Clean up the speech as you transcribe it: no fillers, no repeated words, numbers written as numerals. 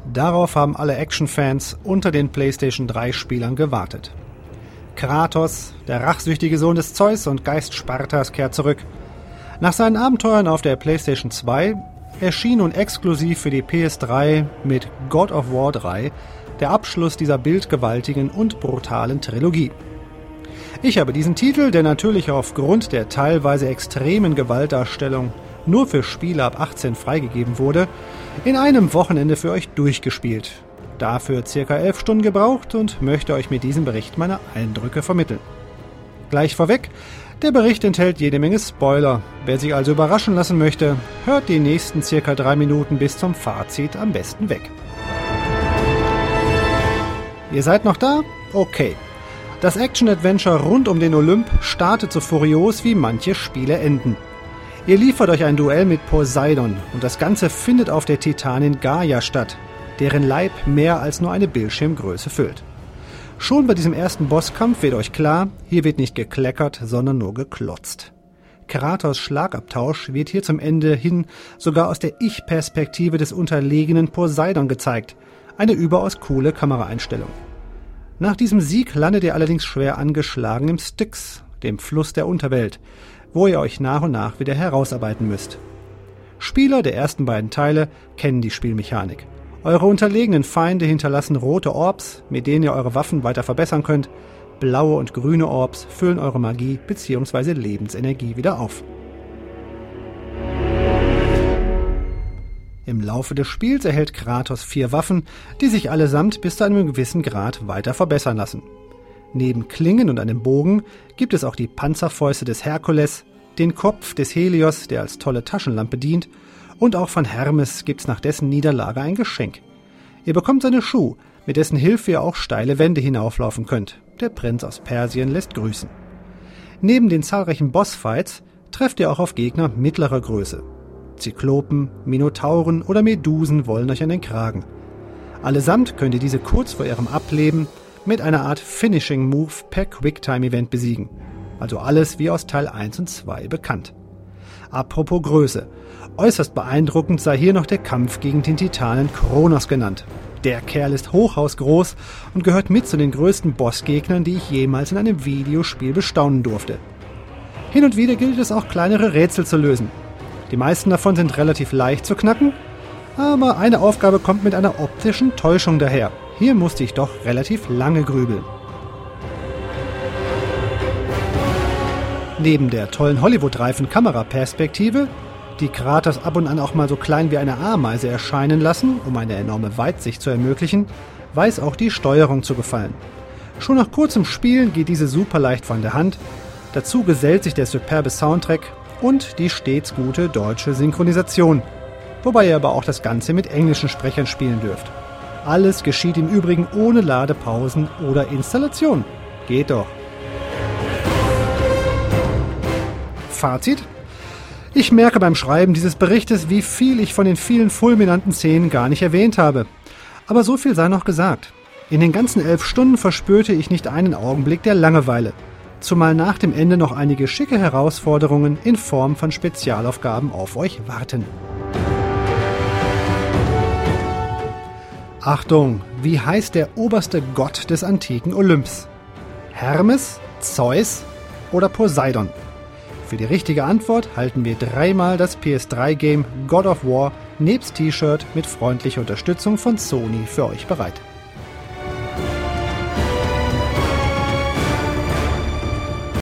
Darauf haben alle Action-Fans unter den PlayStation 3-Spielern gewartet. Kratos, der rachsüchtige Sohn des Zeus und Geist Spartas, kehrt zurück. Nach seinen Abenteuern auf der PlayStation 2 erschien nun exklusiv für die PS3 mit God of War 3 der Abschluss dieser bildgewaltigen und brutalen Trilogie. Ich habe diesen Titel, der natürlich aufgrund der teilweise extremen Gewaltdarstellung nur für Spieler ab 18 freigegeben wurde, in einem Wochenende für euch durchgespielt. Dafür ca. 11 Stunden gebraucht und möchte euch mit diesem Bericht meine Eindrücke vermitteln. Gleich vorweg, der Bericht enthält jede Menge Spoiler. Wer sich also überraschen lassen möchte, hört die nächsten ca. 3 Minuten bis zum Fazit am besten weg. Ihr seid noch da? Okay. Das Action-Adventure rund um den Olymp startet so furios, wie manche Spiele enden. Ihr liefert euch ein Duell mit Poseidon und das Ganze findet auf der Titanin Gaia statt, deren Leib mehr als nur eine Bildschirmgröße füllt. Schon bei diesem ersten Bosskampf wird euch klar, hier wird nicht gekleckert, sondern nur geklotzt. Kratos' Schlagabtausch wird hier zum Ende hin sogar aus der Ich-Perspektive des unterlegenen Poseidon gezeigt. Eine überaus coole Kameraeinstellung. Nach diesem Sieg landet ihr allerdings schwer angeschlagen im Styx, dem Fluss der Unterwelt, wo ihr euch nach und nach wieder herausarbeiten müsst. Spieler der ersten beiden Teile kennen die Spielmechanik. Eure unterlegenen Feinde hinterlassen rote Orbs, mit denen ihr eure Waffen weiter verbessern könnt. Blaue und grüne Orbs füllen eure Magie bzw. Lebensenergie wieder auf. Im Laufe des Spiels erhält Kratos 4 Waffen, die sich allesamt bis zu einem gewissen Grad weiter verbessern lassen. Neben Klingen und einem Bogen gibt es auch die Panzerfäuste des Herkules, den Kopf des Helios, der als tolle Taschenlampe dient, und auch von Hermes gibt's nach dessen Niederlage ein Geschenk. Ihr bekommt seine Schuh, mit dessen Hilfe ihr auch steile Wände hinauflaufen könnt. Der Prinz aus Persien lässt grüßen. Neben den zahlreichen Bossfights trefft ihr auch auf Gegner mittlerer Größe. Zyklopen, Minotauren oder Medusen wollen euch an den Kragen. Allesamt könnt ihr diese kurz vor ihrem Ableben mit einer Art Finishing-Move per Quicktime-Event besiegen. Also alles wie aus Teil 1 und 2 bekannt. Apropos Größe. Äußerst beeindruckend sei hier noch der Kampf gegen den Titanen Kronos genannt. Der Kerl ist hochhausgroß und gehört mit zu den größten Bossgegnern, die ich jemals in einem Videospiel bestaunen durfte. Hin und wieder gilt es auch, kleinere Rätsel zu lösen. Die meisten davon sind relativ leicht zu knacken, aber eine Aufgabe kommt mit einer optischen Täuschung daher. Hier musste ich doch relativ lange grübeln. Neben der tollen Hollywood-reifen Kameraperspektive, die Kratos ab und an auch mal so klein wie eine Ameise erscheinen lassen, um eine enorme Weitsicht zu ermöglichen, weiß auch die Steuerung zu gefallen. Schon nach kurzem Spielen geht diese super leicht von der Hand. Dazu gesellt sich der superbe Soundtrack und die stets gute deutsche Synchronisation, wobei ihr aber auch das Ganze mit englischen Sprechern spielen dürft. Alles geschieht im Übrigen ohne Ladepausen oder Installation. Geht doch. Fazit: Ich merke beim Schreiben dieses Berichtes, wie viel ich von den vielen fulminanten Szenen gar nicht erwähnt habe. Aber so viel sei noch gesagt. In den ganzen 11 Stunden verspürte ich nicht einen Augenblick der Langeweile. Zumal nach dem Ende noch einige schicke Herausforderungen in Form von Spezialaufgaben auf euch warten. Achtung, wie heißt der oberste Gott des antiken Olymps? Hermes, Zeus oder Poseidon? Für die richtige Antwort halten wir 3-mal das PS3-Game God of War nebst T-Shirt mit freundlicher Unterstützung von Sony für euch bereit.